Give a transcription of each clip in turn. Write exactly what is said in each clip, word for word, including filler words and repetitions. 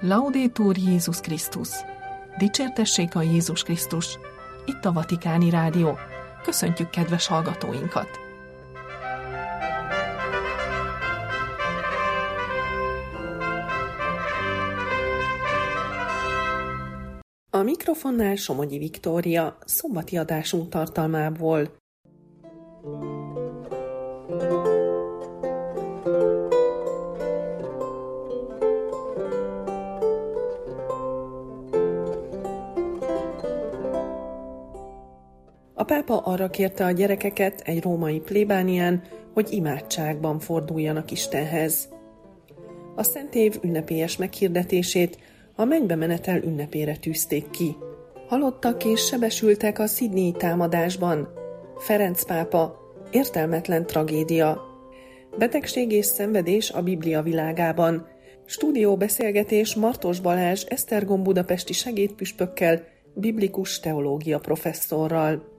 Laudetur Jézus Krisztus! Dicsértessék a Jézus Krisztus! Itt a Vatikáni Rádió. Köszöntjük kedves hallgatóinkat! A mikrofonnál Somogyi Viktória, szombati adásunk tartalmából. A pápa arra kérte a gyerekeket egy római plébánián, hogy imádságban forduljanak Istenhez. A Szentév ünnepélyes meghirdetését a mennybe menetel ünnepére tűzték ki. Halottak és sebesültek a Sydneyi támadásban. Ferenc pápa, értelmetlen tragédia. Betegség és szenvedés a Biblia világában. Stúdióbeszélgetés Martos Balázs Esztergom budapesti segédpüspökkel, biblikus teológia professzorral.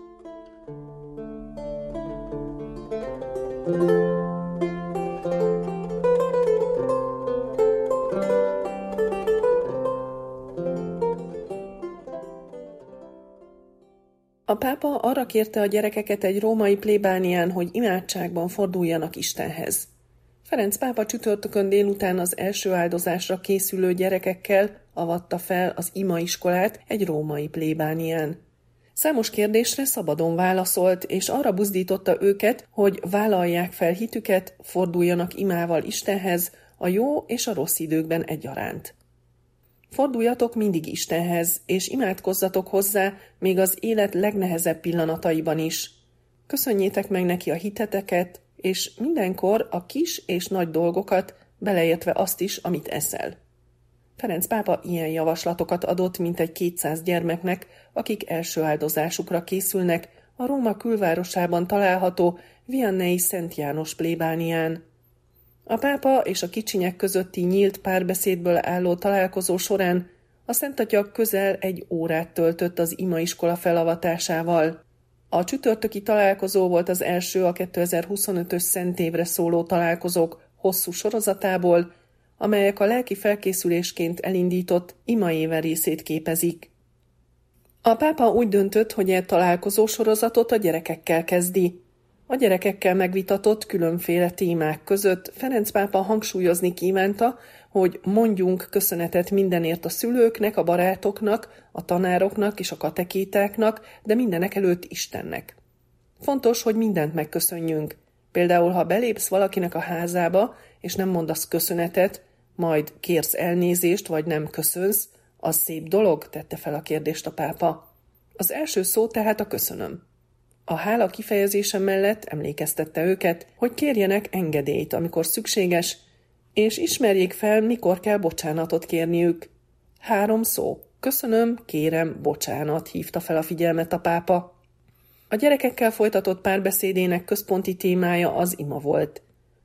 A pápa arra kérte a gyerekeket egy római plébánián, hogy imádságban forduljanak Istenhez. Ferenc pápa csütörtökön délután az első áldozásra készülő gyerekekkel avatta fel az imaiskolát egy római plébánián. Számos kérdésre szabadon válaszolt, és arra buzdította őket, hogy vállalják fel hitüket, forduljanak imával Istenhez a jó és a rossz időkben egyaránt. Forduljatok mindig Istenhez, és imádkozzatok hozzá még az élet legnehezebb pillanataiban is. Köszönjétek meg neki a hiteteket, és mindenkor a kis és nagy dolgokat, beleértve azt is, amit eszel. Ferenc pápa ilyen javaslatokat adott mintegy kétszáz gyermeknek, akik első áldozásukra készülnek a Róma külvárosában található Viannei Szent János plébánián. A pápa és a kicsinyek közötti nyílt párbeszédből álló találkozó során a Szentatya közel egy órát töltött az imaiskola felavatásával. A csütörtöki találkozó volt az első a kétezer-huszonötös szentévre szóló találkozók hosszú sorozatából, amelyek a lelki felkészülésként elindított imaéve részét képezik. A pápa úgy döntött, hogy e találkozó sorozatot a gyerekekkel kezdi. A gyerekekkel megvitatott különféle témák között Ferenc pápa hangsúlyozni kívánta, hogy mondjunk köszönetet mindenért a szülőknek, a barátoknak, a tanároknak és a katekétáknak, de mindenek előtt Istennek. Fontos, hogy mindent megköszönjünk. Például, ha belépsz valakinek a házába, és nem mondasz köszönetet, majd kérsz elnézést, vagy nem köszönsz, az szép dolog, tette fel a kérdést a pápa. Az első szó tehát a köszönöm. A hála kifejezése mellett emlékeztette őket, hogy kérjenek engedélyt, amikor szükséges, és ismerjék fel, mikor kell bocsánatot kérniük. Három szó. Köszönöm, kérem, bocsánat, hívta fel a figyelmet a pápa. A gyerekekkel folytatott párbeszédének központi témája az ima volt.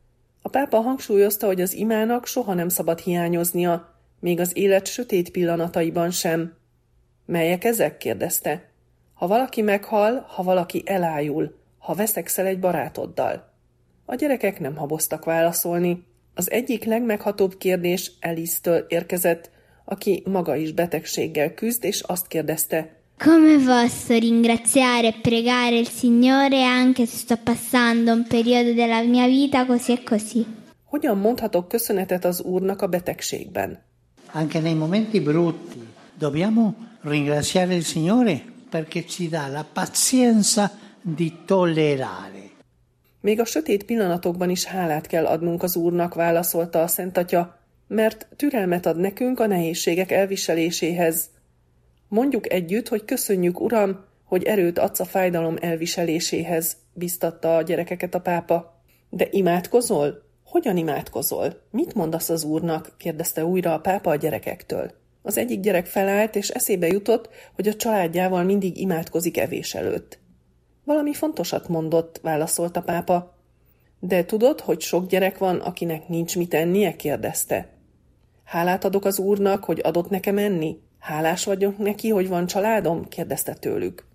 A pápa hangsúlyozta, hogy az imának soha nem szabad hiányoznia, még az élet sötét pillanataiban sem. Melyek ezek? kérdezte. Ha valaki meghal, ha valaki elájul, ha veszekszel egy barátoddal. A gyerekek nem haboztak válaszolni. Az egyik legmeghatóbb kérdés Alice-től érkezett, aki maga is betegséggel küzd, és azt kérdezte: Come posso ringraziare e pregare il Signore anche se sto passando un periodo della mia vita così e così? Hogyan mondhatok köszönetet az Úrnak a betegségben? Anche nei momenti brutti dobbiamo ringraziare il Signore perché ci dà la pazienza di tollerare. Még a sötét pillanatokban is hálát kell adnunk az Úrnak, válaszolta a Szentatya, mert türelmet ad nekünk a nehézségek elviseléséhez. Mondjuk együtt, hogy köszönjük, Uram, hogy erőt adsz a fájdalom elviseléséhez, biztatta a gyerekeket a pápa. De imádkozol? Hogyan imádkozol? Mit mondasz az Úrnak? kérdezte újra a pápa a gyerekektől. Az egyik gyerek felállt, és eszébe jutott, hogy a családjával mindig imádkozik evés előtt. Valami fontosat mondott, válaszolt a pápa. De tudod, hogy sok gyerek van, akinek nincs mit ennie? kérdezte. Hálát adok az Úrnak, hogy adott nekem enni? Hálás vagyok neki, hogy van családom? kérdezte tőlük.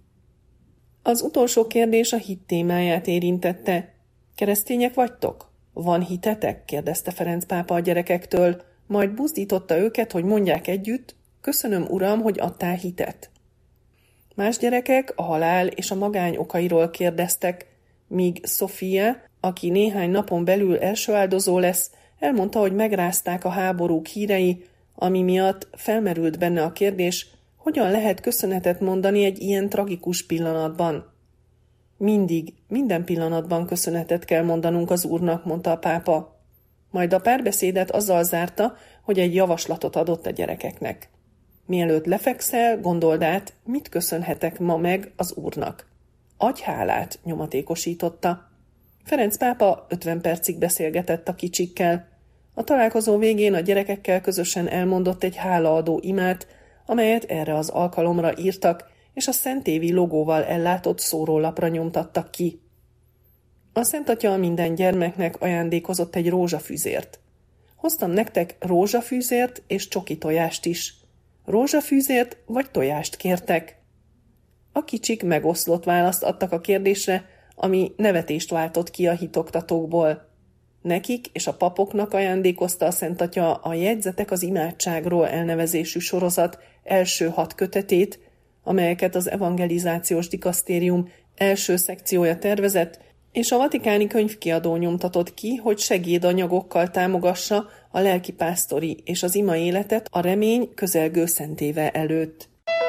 Az utolsó kérdés a hit témáját érintette. Keresztények vagytok? Van hitetek? kérdezte Ferenc pápa a gyerekektől. majd buzdította őket, hogy mondják együtt: köszönöm, Uram, hogy adtál hitet. Más gyerekek a halál és a magány okairól kérdeztek, míg Sofia, aki néhány napon belül első áldozó lesz, elmondta, hogy megrázták a háborúk hírei, ami miatt felmerült benne a kérdés, hogyan lehet köszönetet mondani egy ilyen tragikus pillanatban. Mindig, minden pillanatban köszönetet kell mondanunk az Úrnak, mondta a pápa. Majd a párbeszédet azzal zárta, hogy egy javaslatot adott a gyerekeknek. Mielőtt lefekszel, gondold át, mit köszönhetek ma meg az Úrnak. Adj hálát, nyomatékosította. Ferenc pápa ötven percig beszélgetett a kicsikkel. A találkozó végén a gyerekekkel közösen elmondott egy hálaadó imát, amelyet erre az alkalomra írtak, és a szentévi logóval ellátott szórólapra nyomtattak ki. A Szent Atya minden gyermeknek ajándékozott egy rózsafűzért. Hoztam nektek rózsafűzért és csoki tojást is. Rózsafűzért vagy tojást kértek? A kicsik megoszlott választ adtak a kérdésre, ami nevetést váltott ki a hitoktatókból. Nekik és a papoknak ajándékozta a Szent Atya a Jegyzetek az imádságról elnevezésű sorozat első hat kötetét, amelyeket az evangelizációs dikasztérium első szekciója tervezett, és a vatikáni könyvkiadó nyomtatott ki, hogy segédanyagokkal támogassa a lelkipásztori és az ima életet a remény közelgő szentéve előtt.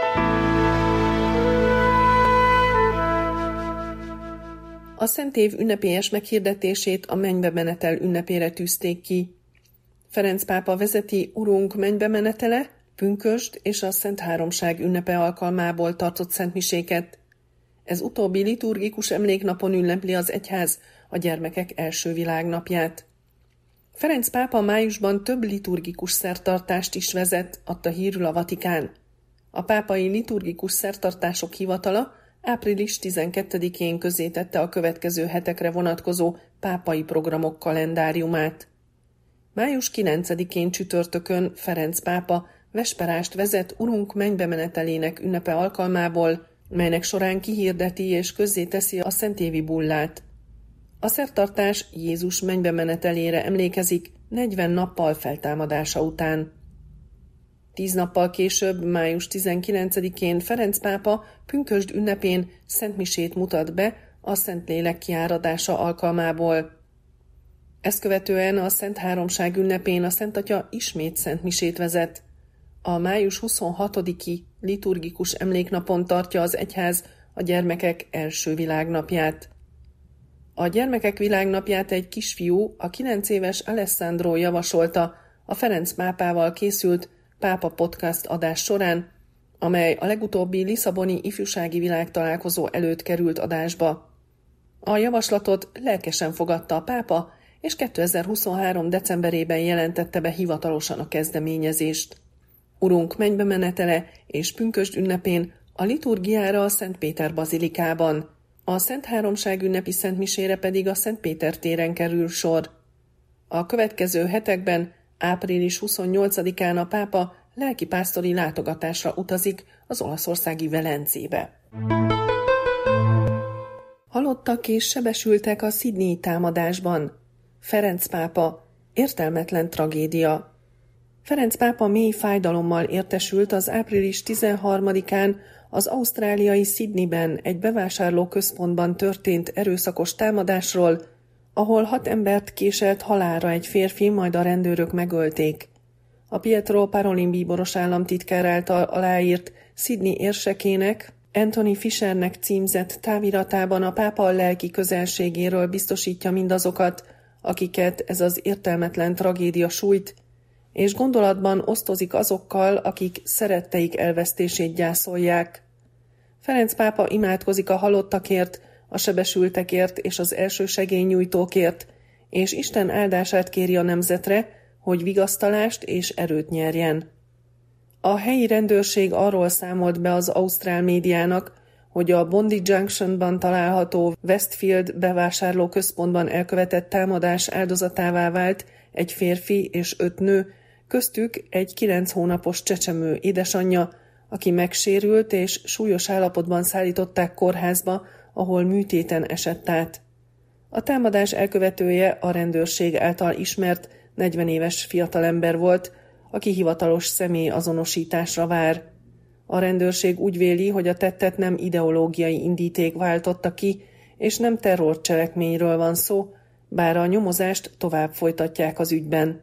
A szentév ünnepélyes meghirdetését a mennybe menetel ünnepére tűzték ki. Ferenc pápa vezeti Urunk mennybe menetele, pünkösd és a Szent Háromság ünnepe alkalmából tartott szentmiséket. Ez utóbbi liturgikus emléknapon ünnepli az egyház a gyermekek első világnapját. Ferenc pápa májusban több liturgikus szertartást is vezet, adta hírül a Vatikán. A pápai liturgikus szertartások hivatala április tizenkettedikén közzétette a következő hetekre vonatkozó pápai programok kalendáriumát. május kilencedikén csütörtökön Ferenc pápa vesperást vezet Urunk mennybe menetelének ünnepe alkalmából, melynek során kihirdeti és közzéteszi a szentévi bullát. A szertartás Jézus mennybe menetelére emlékezik negyven nappal feltámadása után. Tíz nappal később, május tizenkilencedikén Ferenc pápa pünkösd ünnepén szentmisét mutat be a Szentlélek kiáradása alkalmából. Ezt követően a Szent Háromság ünnepén a Szent Atya ismét szentmisét vezet. A május huszonhatodiki liturgikus emléknapon tartja az egyház a gyermekek első világnapját. A gyermekek világnapját egy kisfiú, a kilenc éves Alessandro javasolta a Ferenc pápával készült Pápa Podcast adás során, amely a legutóbbi lisszaboni ifjúsági világtalálkozó előtt került adásba. A javaslatot lelkesen fogadta a pápa, és kétezer-huszonhárom. decemberében jelentette be hivatalosan a kezdeményezést. Urunk mennybe menetele és pünkösd ünnepén a liturgiára a Szent Péter bazilikában, a Szent Háromság ünnepi szentmisére pedig a Szent Péter téren kerül sor. A következő hetekben, április huszonnyolcadikán a pápa lelkipásztori látogatásra utazik az olaszországi Velencébe. Halottak és sebesültek a Sydney támadásban. Ferenc pápa, értelmetlen tragédia. Ferenc pápa mély fájdalommal értesült az április tizenharmadikán az ausztráliai Sydneyben egy bevásárlóközpontban történt erőszakos támadásról, ahol hat embert késelt halálra egy férfi, majd a rendőrök megölték. A Pietro Parolin bíboros államtitkár által aláírt Sydney érsekének, Anthony Fishernek címzett táviratában a pápa a lelki közelségéről biztosítja mindazokat, akiket ez az értelmetlen tragédia sújt, és gondolatban osztozik azokkal, akik szeretteik elvesztését gyászolják. Ferenc pápa imádkozik a halottakért, a sebesültekért és az első segélynyújtókért, és Isten áldását kéri a nemzetre, hogy vigasztalást és erőt nyerjen. A helyi rendőrség arról számolt be az ausztrál médiának, hogy a Bondi Junctionban található Westfield bevásárlóközpontban elkövetett támadás áldozatává vált egy férfi és öt nő, köztük egy kilenc hónapos csecsemő édesanyja, aki megsérült és súlyos állapotban szállították kórházba, ahol műtéten esett át. A támadás elkövetője a rendőrség által ismert negyven éves fiatalember volt, aki hivatalos személy azonosításra vár. A rendőrség úgy véli, hogy a tettet nem ideológiai indíték váltotta ki, és nem terrorcselekményről van szó, bár a nyomozást tovább folytatják az ügyben.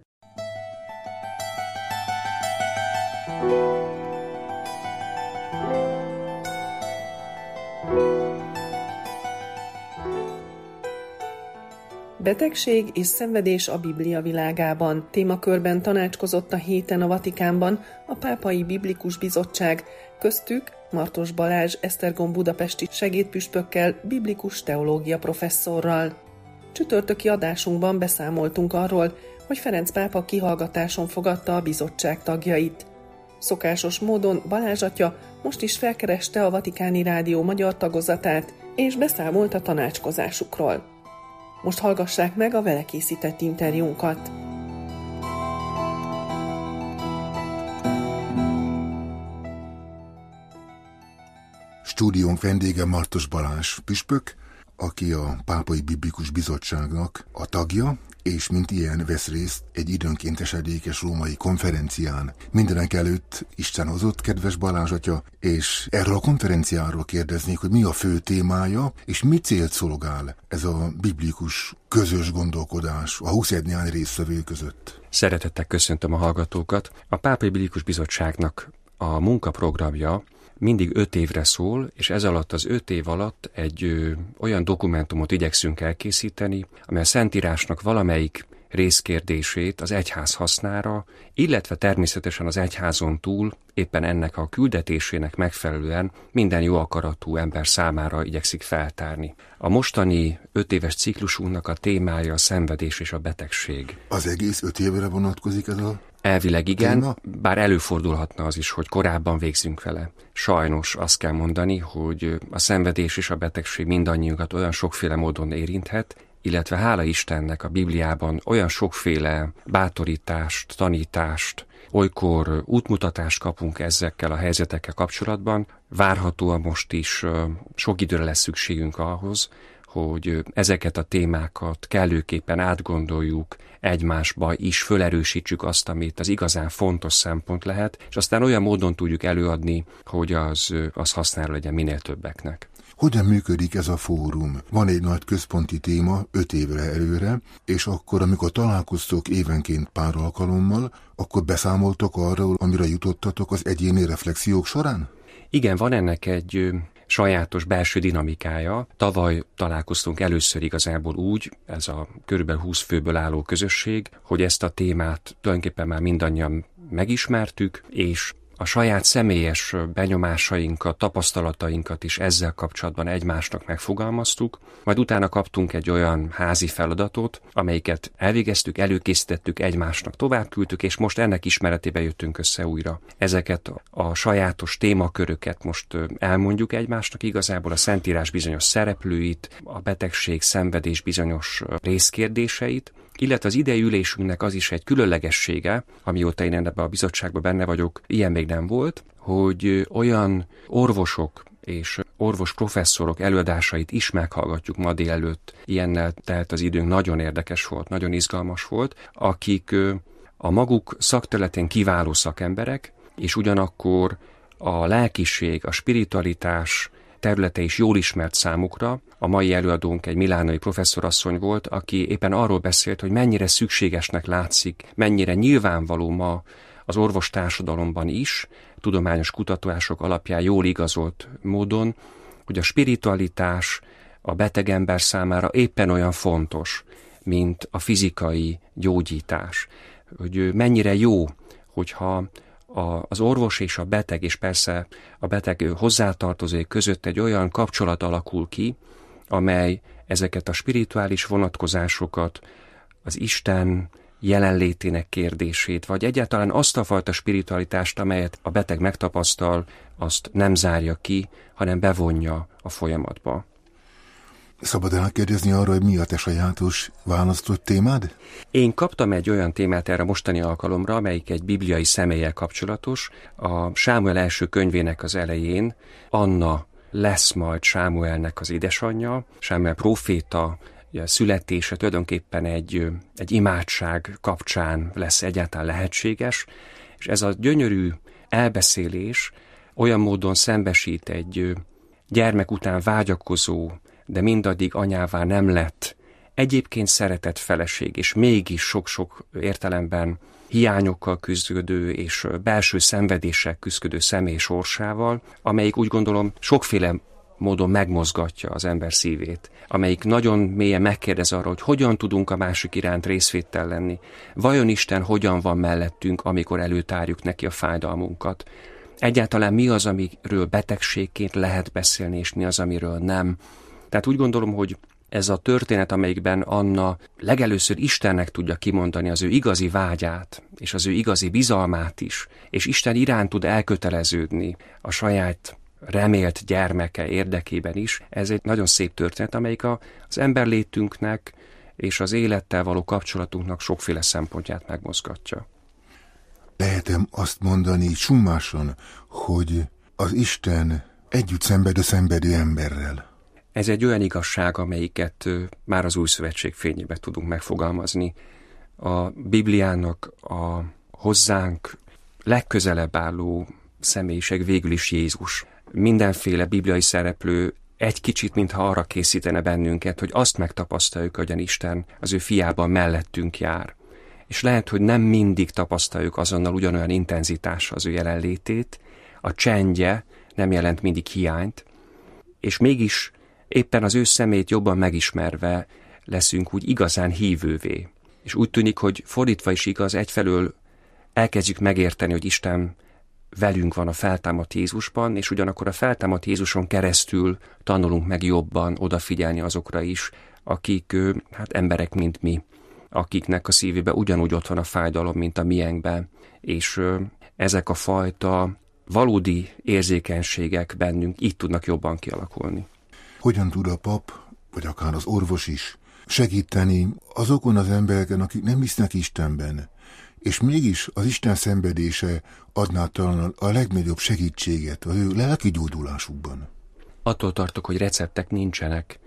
Betegség és szenvedés a Biblia világában. Témakörben tanácskozott a héten a Vatikánban a Pápai Biblikus Bizottság, köztük Martos Balázs Esztergom budapesti segédpüspökkel, biblikus teológia professzorral. Csütörtöki adásunkban beszámoltunk arról, hogy Ferenc pápa kihallgatáson fogadta a bizottság tagjait. Szokásos módon Balázs atya most is felkereste a Vatikáni Rádió magyar tagozatát, és beszámolt a tanácskozásukról. Most hallgassák meg a vele készített interjúnkat. Stúdiónk vendége Martos Balázs püspök, aki a Pápai Biblikus Bizottságnak a tagja, és mint ilyen vesz részt egy időnként esedékes római konferencián. Mindenek előtt Isten hozott, kedves Balázs atya, és erről a konferenciáról kérdeznék, hogy mi a fő témája, és mi célt szolgál ez a biblikus közös gondolkodás a huszadik néhány résztvevő között. Szeretettel köszöntöm a hallgatókat. A Pápai Biblikus Bizottságnak a munkaprogramja mindig öt évre szól, és ez alatt az öt év alatt egy ö, olyan dokumentumot igyekszünk elkészíteni, amely a Szentírásnak valamelyik részkérdését az egyház hasznára, illetve természetesen az egyházon túl éppen ennek a küldetésének megfelelően minden jó akaratú ember számára igyekszik feltárni. A mostani öt éves ciklusunknak a témája a szenvedés és a betegség. Az egész öt évre vonatkozik ez a Elvileg igen, téma? Bár előfordulhatna az is, hogy korábban végzünk vele. Sajnos azt kell mondani, hogy a szenvedés és a betegség mindannyiunkat olyan sokféle módon érinthet, illetve hála Istennek a Bibliában olyan sokféle bátorítást, tanítást, olykor útmutatást kapunk ezekkel a helyzetekkel kapcsolatban. Várhatóan most is sok időre lesz szükségünk ahhoz, hogy ezeket a témákat kellőképpen átgondoljuk, egymásba is fölerősítsük azt, amit az igazán fontos szempont lehet, és aztán olyan módon tudjuk előadni, hogy az, az hasznára legyen minél többeknek. Hogyan működik ez a fórum? Van egy nagy központi téma öt évre előre, és akkor, amikor találkoztok évenként pár alkalommal, akkor beszámoltok arról, amire jutottatok az egyéni reflexiók során? Igen, van ennek egy sajátos belső dinamikája. Tavaly találkoztunk először igazából úgy, ez a körülbelül húsz főből álló közösség, hogy ezt a témát tulajdonképpen már mindannyian megismertük, és a saját személyes benyomásainkat, tapasztalatainkat is ezzel kapcsolatban egymásnak megfogalmaztuk, majd utána kaptunk egy olyan házi feladatot, amelyiket elvégeztük, előkészítettük, egymásnak továbbküldtük, és most ennek ismeretében jöttünk össze újra. Ezeket a sajátos témaköröket most elmondjuk egymásnak, igazából a Szentírás bizonyos szereplőit, a betegség, szenvedés bizonyos részkérdéseit, illetve az idei ülésünknek az is egy különlegessége, amióta én ebben a bizottságban benne vagyok, ilyen még nem volt, hogy olyan orvosok és orvos professzorok előadásait is meghallgatjuk ma délelőtt. Ilyennel telt az időnk, nagyon érdekes volt, nagyon izgalmas volt, akik a maguk szakterületén kiváló szakemberek, és ugyanakkor a lelkiség, a spiritualitás területe is jól ismert számukra. A mai előadónk egy milánói professzorasszony volt, aki éppen arról beszélt, hogy mennyire szükségesnek látszik, mennyire nyilvánvaló ma az orvostársadalomban is, tudományos kutatások alapján jól igazolt módon, hogy a spiritualitás a beteg ember számára éppen olyan fontos, mint a fizikai gyógyítás. Hogy mennyire jó, hogyha az orvos és a beteg, és persze a beteg hozzátartozói között egy olyan kapcsolat alakul ki, amely ezeket a spirituális vonatkozásokat, az Isten jelenlétének kérdését, vagy egyáltalán azt a fajta spiritualitást, amelyet a beteg megtapasztal, azt nem zárja ki, hanem bevonja a folyamatba. Szabad elkérdezni arra, hogy mi a te sajátos választott témád? Én kaptam egy olyan témát erre mostani alkalomra, amelyik egy bibliai személlyel kapcsolatos. A Sámuel első könyvének az elején Anna lesz majd Sámuelnek az édesanyja. Sámuel próféta születése tulajdonképpen egy, egy imádság kapcsán lesz egyáltalán lehetséges, és ez a gyönyörű elbeszélés olyan módon szembesít egy gyermek után vágyakozó, de mindaddig anyává nem lett, egyébként szeretett feleség, és mégis sok-sok értelemben hiányokkal küzdő és belső szenvedéssel küzdő személy sorsával, amelyik úgy gondolom sokféle módon megmozgatja az ember szívét, amelyik nagyon mélyen megkérdez arra, hogy hogyan tudunk a másik iránt részvéttel lenni. Vajon Isten hogyan van mellettünk, amikor előtárjuk neki a fájdalmunkat? Egyáltalán mi az, amiről betegségként lehet beszélni, és mi az, amiről nem? Tehát úgy gondolom, hogy ez a történet, amelyikben Anna legelőször Istennek tudja kimondani az ő igazi vágyát, és az ő igazi bizalmát is, és Isten iránt tud elköteleződni a saját remélt gyermeke érdekében is. Ez egy nagyon szép történet, amelyik az emberlétünknek és az élettel való kapcsolatunknak sokféle szempontját megmozgatja. Lehetem azt mondani summásan, hogy az Isten együtt szenvedő szenvedő emberrel. Ez egy olyan igazság, amelyiket már az Új Szövetség fényében tudunk megfogalmazni. A Bibliának a hozzánk legközelebb álló személyiség végül is Jézus. Mindenféle bibliai szereplő egy kicsit, mintha arra készítene bennünket, hogy azt megtapasztaljuk, hogyan Isten az ő fiában mellettünk jár. És lehet, hogy nem mindig tapasztaljuk azonnal ugyanolyan intenzitással az ő jelenlétét, a csendje nem jelent mindig hiányt, és mégis éppen az ő szemét jobban megismerve leszünk úgy igazán hívővé. És úgy tűnik, hogy fordítva is igaz, egyfelől elkezdjük megérteni, hogy Isten velünk van a feltámadt Jézusban, és ugyanakkor a feltámadt Jézuson keresztül tanulunk meg jobban odafigyelni azokra is, akik hát emberek, mint mi, akiknek a szívében ugyanúgy ott van a fájdalom, mint a miénkben, és ezek a fajta valódi érzékenységek bennünk így tudnak jobban kialakulni. Hogyan tud a pap, vagy akár az orvos is segíteni azokon az embereken, akik nem hisznek Istenben, és mégis az Isten szenvedése adná talán a legnagyobb segítséget az ő lelki gyógyulásukban? Attól tartok, hogy receptek nincsenek.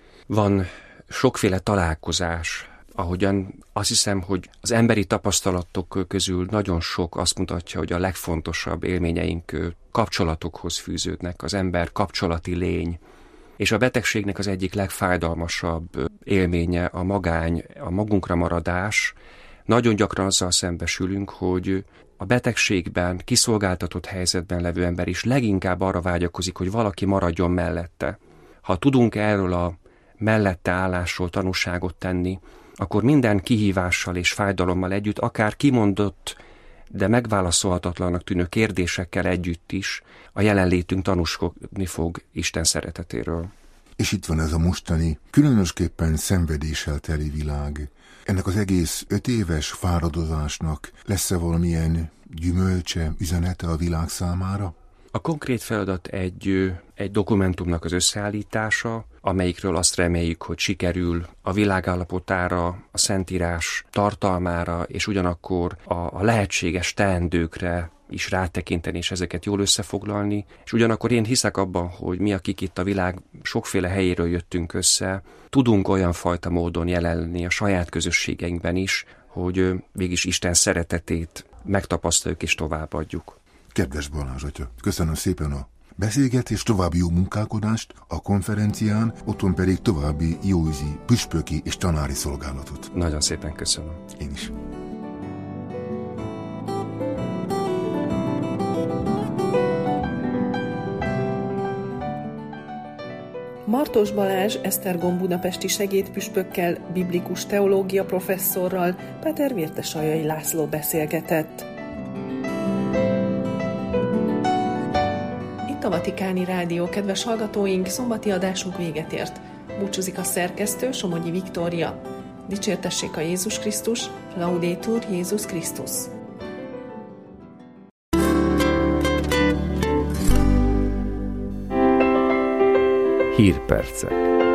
Van sokféle találkozás, ahogyan azt hiszem, hogy az emberi tapasztalatok közül nagyon sok azt mutatja, hogy a legfontosabb élményeink kapcsolatokhoz fűződnek, az ember kapcsolati lény. És a betegségnek az egyik legfájdalmasabb élménye a magány, a magunkra maradás. Nagyon gyakran azzal szembesülünk, hogy a betegségben, kiszolgáltatott helyzetben levő ember is leginkább arra vágyakozik, hogy valaki maradjon mellette. Ha tudunk erről a mellette állásról tanúságot tenni, akkor minden kihívással és fájdalommal együtt, akár kimondott, de megválaszolhatatlannak tűnő kérdésekkel együtt is a jelenlétünk tanúskodni fog Isten szeretetéről. És itt van ez a mostani, különösképpen szenvedéssel teli világ. Ennek az egész öt éves fáradozásnak lesz-e valamilyen gyümölcse, üzenete a világ számára? A konkrét feladat egy, egy dokumentumnak az összeállítása, amelyikről azt reméljük, hogy sikerül a világállapotára, a Szentírás tartalmára, és ugyanakkor a, a lehetséges teendőkre is rátekinteni, és ezeket jól összefoglalni. És ugyanakkor én hiszek abban, hogy mi, akik itt a világ sokféle helyéről jöttünk össze, tudunk olyan fajta módon jelenni a saját közösségeinkben is, hogy mégis Isten szeretetét megtapasztaljuk és továbbadjuk. Kedves Balázs atya, köszönöm szépen a beszélgetés, további jó munkálkodást a konferencián, otthon pedig további jóüzi, püspöki és tanári szolgálatot. Nagyon szépen köszönöm. Én is. Martos Balázs Esztergom budapesti segédpüspökkel, biblikus teológia professzorral, Péter Vértesajai László beszélgetett. Itt a Vatikáni Rádió, kedves hallgatóink, szombati adásunk véget ért. Búcsúzik a szerkesztő, Somogyi Viktória. Dicsértessék a Jézus Krisztus, Laudetur Jézus Krisztus. Hírpercek.